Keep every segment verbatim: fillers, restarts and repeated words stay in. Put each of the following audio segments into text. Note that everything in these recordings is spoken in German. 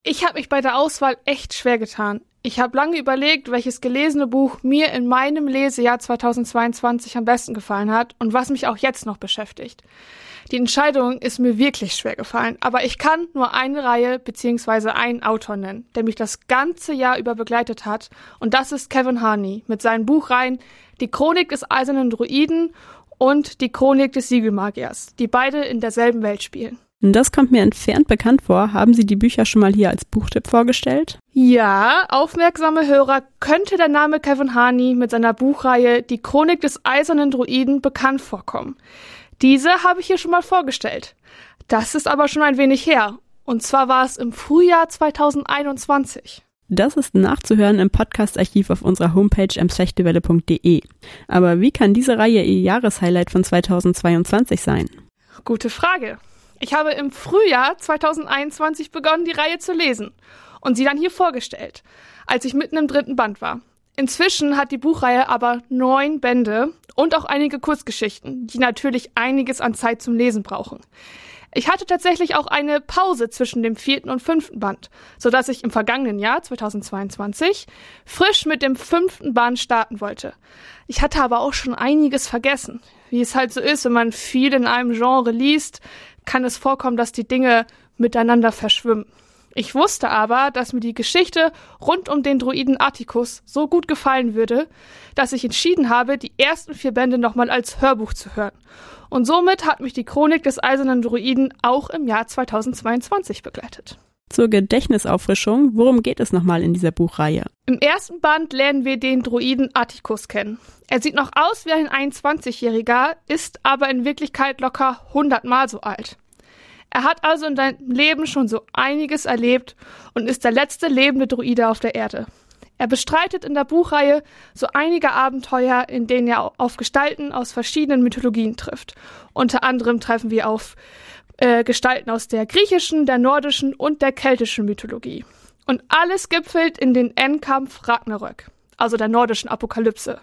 Ich habe mich bei der Auswahl echt schwer getan. Ich habe lange überlegt, welches gelesene Buch mir in meinem Lesejahr zweitausendzweiundzwanzig am besten gefallen hat und was mich auch jetzt noch beschäftigt. Die Entscheidung ist mir wirklich schwer gefallen, aber ich kann nur eine Reihe bzw. einen Autor nennen, der mich das ganze Jahr über begleitet hat, und das ist Kevin Harney mit seinen Buchreihen Die Chronik des Eisernen Druiden und Die Chronik des Siegelmagiers, die beide in derselben Welt spielen. Das kommt mir entfernt bekannt vor. Haben Sie die Bücher schon mal hier als Buchtipp vorgestellt? Ja, aufmerksame Hörer könnte der Name Kevin Harney mit seiner Buchreihe Die Chronik des Eisernen Druiden bekannt vorkommen. Diese habe ich hier schon mal vorgestellt. Das ist aber schon ein wenig her. Und zwar war es im Frühjahr zweitausendeinundzwanzig. Das ist nachzuhören im Podcast-Archiv auf unserer Homepage m fechtewelle punkt de. Aber wie kann diese Reihe Ihr Jahreshighlight von zweitausendzweiundzwanzig sein? Gute Frage. Ich habe im Frühjahr zweitausendeinundzwanzig begonnen, die Reihe zu lesen und sie dann hier vorgestellt, als ich mitten im dritten Band war. Inzwischen hat die Buchreihe aber neun Bände und auch einige Kurzgeschichten, die natürlich einiges an Zeit zum Lesen brauchen. Ich hatte tatsächlich auch eine Pause zwischen dem vierten und fünften Band, sodass ich im vergangenen Jahr zweitausendzweiundzwanzig frisch mit dem fünften Band starten wollte. Ich hatte aber auch schon einiges vergessen. Wie es halt so ist, wenn man viel in einem Genre liest, kann es vorkommen, dass die Dinge miteinander verschwimmen. Ich wusste aber, dass mir die Geschichte rund um den Druiden Atticus so gut gefallen würde, dass ich entschieden habe, die ersten vier Bände nochmal als Hörbuch zu hören. Und somit hat mich die Chronik des Eisernen Druiden auch im Jahr zweitausendzweiundzwanzig begleitet. Zur Gedächtnisauffrischung, worum geht es nochmal in dieser Buchreihe? Im ersten Band lernen wir den Druiden Atticus kennen. Er sieht noch aus wie ein einundzwanzigjähriger, ist aber in Wirklichkeit locker hundertmal so alt. Er hat also in seinem Leben schon so einiges erlebt und ist der letzte lebende Druide auf der Erde. Er bestreitet in der Buchreihe so einige Abenteuer, in denen er auf Gestalten aus verschiedenen Mythologien trifft. Unter anderem treffen wir auf äh, Gestalten aus der griechischen, der nordischen und der keltischen Mythologie. Und alles gipfelt in den Endkampf Ragnarök, also der nordischen Apokalypse.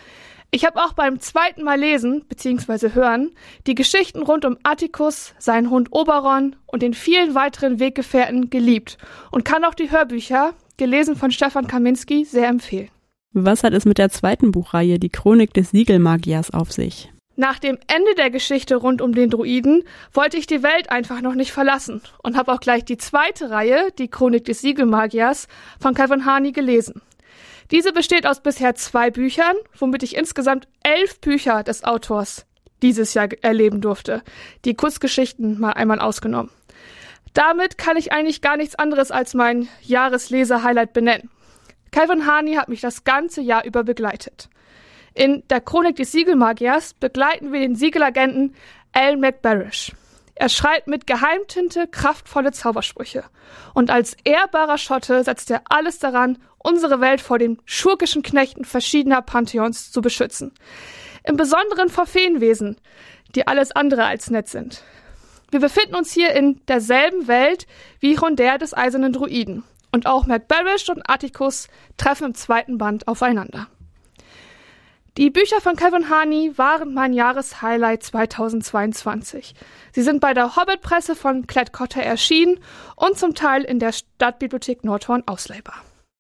Ich habe auch beim zweiten Mal lesen bzw. hören die Geschichten rund um Atticus, seinen Hund Oberon und den vielen weiteren Weggefährten geliebt und kann auch die Hörbücher, gelesen von Stefan Kaminski, sehr empfehlen. Was hat es mit der zweiten Buchreihe, die Chronik des Siegelmagiers, auf sich? Nach dem Ende der Geschichte rund um den Druiden wollte ich die Welt einfach noch nicht verlassen und habe auch gleich die zweite Reihe, die Chronik des Siegelmagiers, von Kevin Harney gelesen. Diese besteht aus bisher zwei Büchern, womit ich insgesamt elf Bücher des Autors dieses Jahr erleben durfte. Die Kurzgeschichten mal einmal ausgenommen. Damit kann ich eigentlich gar nichts anderes als mein Jahresleser-Highlight benennen. Kevin Harney hat mich das ganze Jahr über begleitet. In der Chronik des Siegelmagiers begleiten wir den Siegelagenten Alan McBarish. Er schreibt mit Geheimtinte kraftvolle Zaubersprüche. Und als ehrbarer Schotte setzt er alles daran, unsere Welt vor den schurkischen Knechten verschiedener Pantheons zu beschützen. Im Besonderen vor Feenwesen, die alles andere als nett sind. Wir befinden uns hier in derselben Welt wie Rondare des Eisernen Druiden. Und auch McBarish und Atticus treffen im zweiten Band aufeinander. Die Bücher von Kevin Harney waren mein Jahreshighlight zweitausendzweiundzwanzig. Sie sind bei der Hobbit-Presse von Klett-Cotta erschienen und zum Teil in der Stadtbibliothek Nordhorn ausleihbar.